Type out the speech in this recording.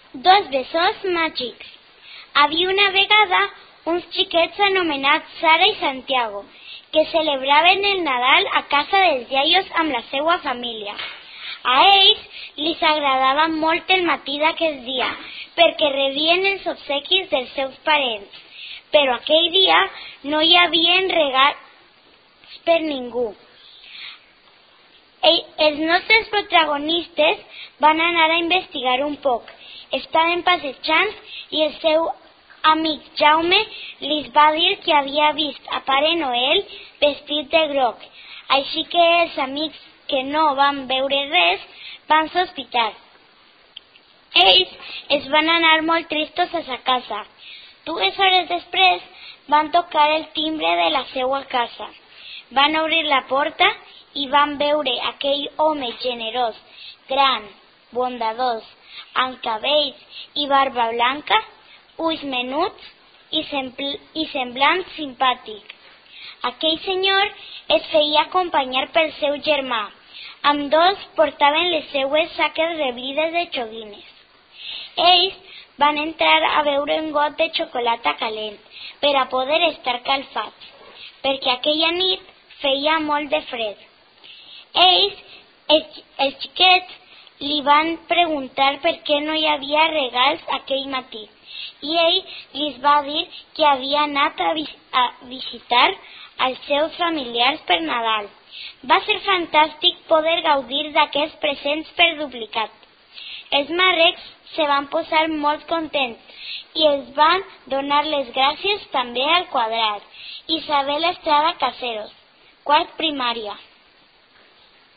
Dos besors màgics. Havia una vegada uns xiquets anomenats Sara i Santiago, que celebraven el Nadal a casa dels iaios amb la seva família. A ells els agradava molt el matí d'aquest dia, perquè rebien els obsequis dels seus parents, però aquell dia no hi havia regals per ningú. Els nostres protagonistes van anar a investigar un poc. Estaven passejant i el seu amic Jaume li va dir que havia vist a Pare Noel vestit de groc, així que els amics que no van veure res van sospitar. Ells es van anar molt tristos a sa casa. 2 hores després van tocar el timbre de la seva casa. Van obrir la porta i van veure aquell home generós, gran, bondadós, amb cabells i barba blanca, ulls menuts i semblant simpàtic. Aquell senyor es feia acompanyar pel seu germà. Ambdós portaven les seues saques rebrides de joguines. Ells van entrar a beure un got de xocolata calent per a poder estar calfats, perquè aquella nit feia molt de fred. Ells, els xiquets, li van preguntar per què no hi havia regals aquell matí, i ell li va dir que havia anat a visitar als seus familiars per Nadal. Va ser fantàstic poder gaudir d'aquests presents per duplicat. Els marrecs se van posar molt contents i els van donar les gràcies també al Quadrat. Isabel Estrada Caseros, quart primària.